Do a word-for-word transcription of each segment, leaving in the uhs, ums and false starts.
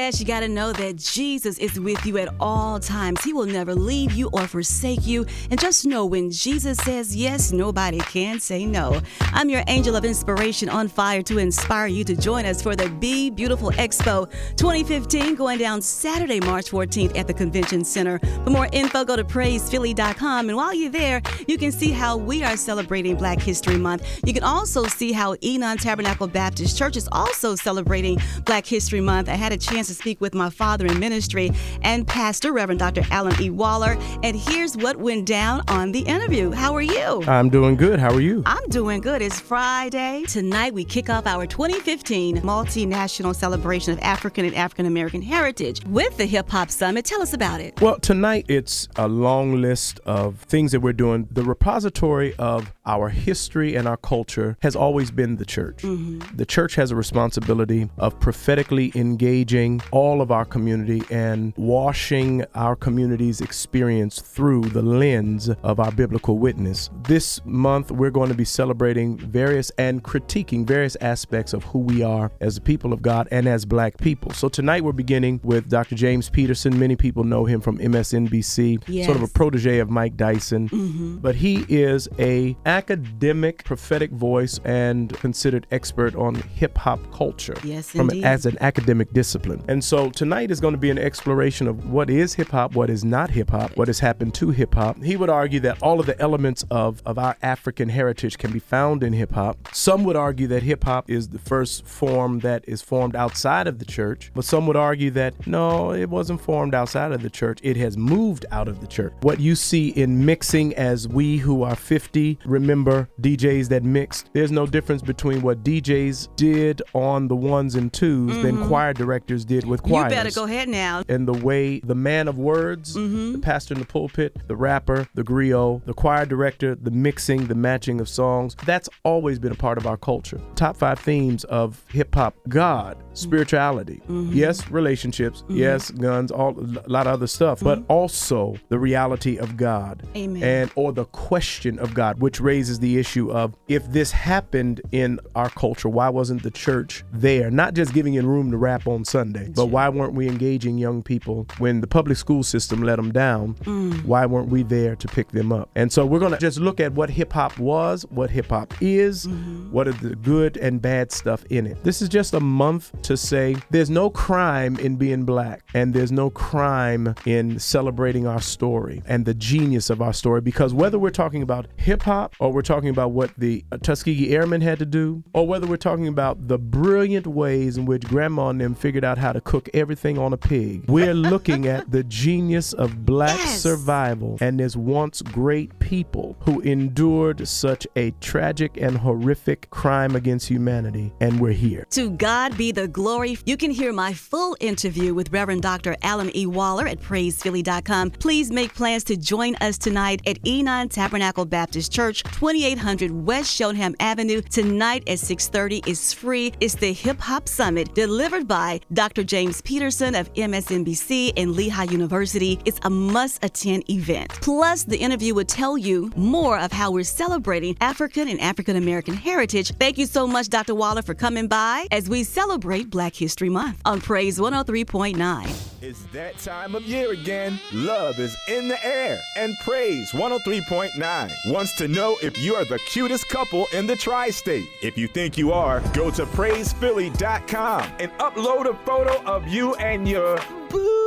Yes, you got to know that Jesus is with you at all times. He will never leave you or forsake you. And just know when Jesus says yes, nobody can say no. I'm your angel of inspiration on fire to inspire you to join us for the Be Beautiful Expo twenty fifteen going down Saturday, March fourteenth at the Convention Center. For more info, go to praise philly dot com. And while you're there, you can see how we are celebrating Black History Month. You can also see how Enon Tabernacle Baptist Church is also celebrating Black History Month. I had a chance to speak with my father in ministry and pastor, Reverend Doctor Alan E. Waller, and here's what went down on the interview. How are you? I'm doing good. How are you? I'm doing good. It's Friday. Tonight we kick off our twenty fifteen multinational celebration of African and African American heritage with the Hip Hop Summit. Tell us about it. Well, tonight it's a long list of things that we're doing. The repository of our history and our culture has always been the church. Mm-hmm. The church has a responsibility of prophetically engaging all of our community and washing our community's experience through the lens of our biblical witness. This month, we're going to be celebrating various and critiquing various aspects of who we are as a people of God and as Black people. So tonight we're beginning with Doctor James Peterson. Many people know him from M S N B C, yes. Sort of a protege of Mike Dyson. Mm-hmm. But he is a academic prophetic voice and considered expert on hip hop culture. Yes, from indeed. As an academic discipline. And so tonight is going to be an exploration of what is hip hop, what is not hip hop, what has happened to hip hop. He would argue that all of the elements of, of our African heritage can be found in hip hop. Some would argue that hip hop is the first form that is formed outside of the church, but some would argue that no, it wasn't formed outside of the church. It has moved out of the church. What you see in mixing, as we who are fifty remember D Js that mixed, there's no difference between what D Js did on the ones and twos mm-hmm. than choir directors did with choirs. You better go ahead now. And the way the man of words, mm-hmm. the pastor in the pulpit, the rapper, the griot, the choir director, the mixing, the matching of songs, that's always been a part of our culture. Top five themes of hip hop: God, spirituality, mm-hmm. yes, relationships, mm-hmm. yes, guns, all a lot of other stuff, mm-hmm. but also the reality of God. Amen. And or the question of God, which raises the issue of, if this happened in our culture, why wasn't the church there? Not just giving in room to rap on Sunday, but why weren't we engaging young people when the public school system let them down? Mm. Why weren't we there to pick them up? And so we're going to just look at what hip hop was, what hip hop is, mm-hmm. what are the good and bad stuff in it. This is just a month to say there's no crime in being Black, and there's no crime in celebrating our story and the genius of our story, because whether we're talking about hip hop or we're talking about what the uh, Tuskegee Airmen had to do, or whether we're talking about the brilliant ways in which Grandma and them figured out how to cook everything on a pig, we're looking at the genius of Black yes. survival. And there's once great people who endured such a tragic and horrific crime against humanity, and we're here. To God be the glory. You can hear my full interview with Reverend Doctor Alan E. Waller at praise philly dot com. Please make plans to join us tonight at Enon Tabernacle Baptist Church, twenty-eight hundred West Stoneham Avenue. Tonight at six thirty is free. It's the Hip Hop Summit delivered by Doctor James Peterson of M S N B C and Lehigh University. It's a must-attend event. Plus, the interview will tell you more of how we're celebrating African and African American heritage. Thank you so much, Doctor Waller, for coming by as we celebrate Black History Month on Praise one oh three point nine. It's that time of year again. Love is in the air, and Praise one oh three point nine wants to know if you are the cutest couple in the tri-state. If you think you are, go to praise philly dot com and upload a photo of you and your boo.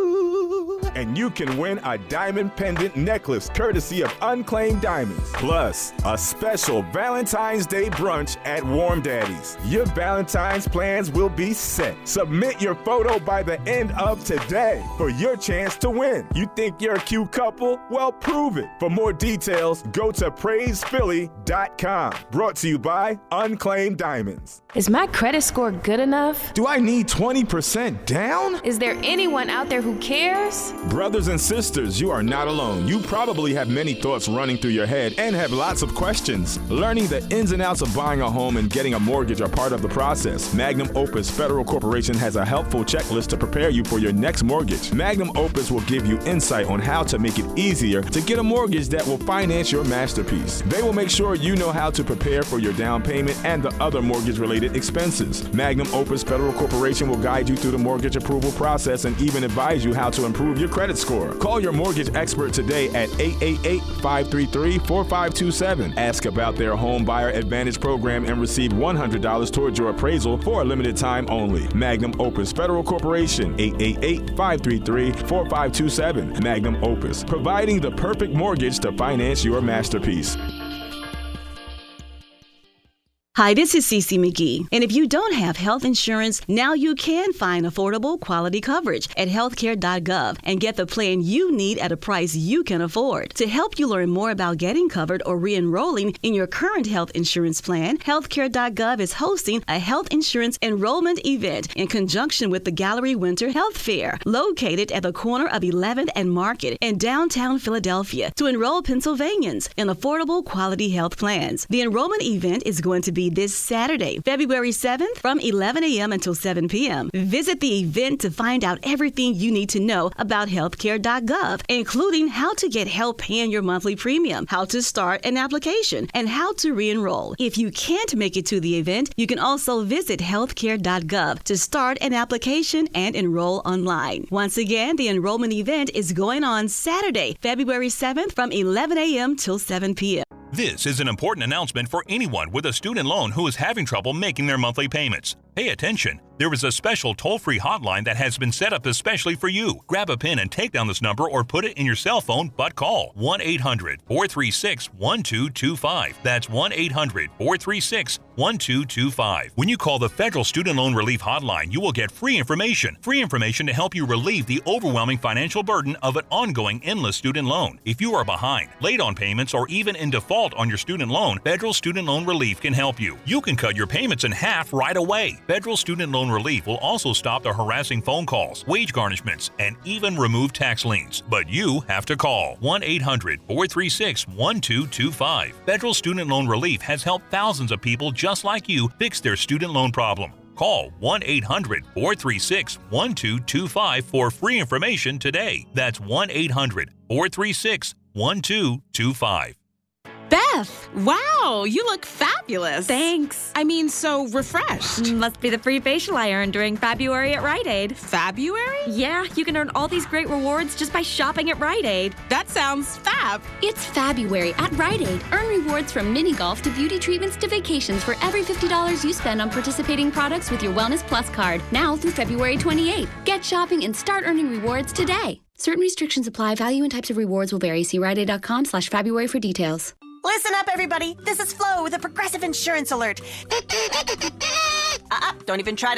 And you can win a diamond pendant necklace courtesy of Unclaimed Diamonds. Plus, a special Valentine's Day brunch at Warm Daddy's. Your Valentine's plans will be set. Submit your photo by the end of today for your chance to win. You think you're a cute couple? Well, prove it. For more details, go to praise philly dot com. Brought to you by Unclaimed Diamonds. Is my credit score good enough? Do I need twenty percent down? Is there anyone out there who cares? Brothers and sisters, you are not alone. You probably have many thoughts running through your head and have lots of questions. Learning the ins and outs of buying a home and getting a mortgage are part of the process. Magnum Opus Federal Corporation has a helpful checklist to prepare you for your next mortgage. Magnum Opus will give you insight on how to make it easier to get a mortgage that will finance your masterpiece. They will make sure you know how to prepare for your down payment and the other mortgage-related mortgage-related expenses. Magnum Opus Federal Corporation will guide you through the mortgage approval process and even advise you how to improve your credit score. Call your mortgage expert today at eight eight eight, five three three, four five two seven. Ask about their Home Buyer Advantage program and receive one hundred dollars towards your appraisal for a limited time only. Magnum Opus Federal Corporation, eight eight eight, five three three, four five two seven. Magnum Opus, providing the perfect mortgage to finance your masterpiece. Hi, this is Cece McGee. And if you don't have health insurance, now you can find affordable quality coverage at healthcare dot gov and get the plan you need at a price you can afford. To help you learn more about getting covered or re-enrolling in your current health insurance plan, healthcare dot gov is hosting a health insurance enrollment event in conjunction with the Gallery Winter Health Fair, located at the corner of eleventh and Market in downtown Philadelphia, to enroll Pennsylvanians in affordable quality health plans. The enrollment event is going to be this Saturday, February seventh, from eleven a.m. until seven p.m. Visit the event to find out everything you need to know about healthcare dot gov, including how to get help paying your monthly premium, how to start an application, and how to re-enroll. If you can't make it to the event, you can also visit healthcare dot gov to start an application and enroll online. Once again, the enrollment event is going on Saturday, February seventh, from eleven a.m. till seven p.m. This is an important announcement for anyone with a student loan who is having trouble making their monthly payments. Pay attention. There is a special toll-free hotline that has been set up especially for you. Grab a pen and take down this number or put it in your cell phone, but call one eight hundred, four three six, one two two five. That's one eight hundred, four three six, one two two five. When you call the Federal Student Loan Relief Hotline, you will get free information. Free information to help you relieve the overwhelming financial burden of an ongoing endless student loan. If you are behind, late on payments, or even in default on your student loan, Federal Student Loan Relief can help you. You can cut your payments in half right away. Federal Student Loan Relief will also stop the harassing phone calls, wage garnishments, and even remove tax liens. But you have to call one eight hundred, four three six, one two two five. Federal Student Loan Relief has helped thousands of people just like you fix their student loan problem. Call one eight hundred, four three six, one two two five for free information today. That's one eight hundred, four three six, one two two five. Beth, wow, you look fabulous. Thanks. I mean, so refreshed. Must be the free facial I earned during February at Rite Aid. February? Yeah, you can earn all these great rewards just by shopping at Rite Aid. That sounds fab. It's February at Rite Aid. Earn rewards from mini golf to beauty treatments to vacations for every fifty dollars you spend on participating products with your Wellness Plus card, now through February twenty-eighth. Get shopping and start earning rewards today. Certain restrictions apply. Value and types of rewards will vary. See rite aid dot com slash February for details. Listen up, everybody. This is Flo with a Progressive Insurance Alert. Uh-uh, don't even try to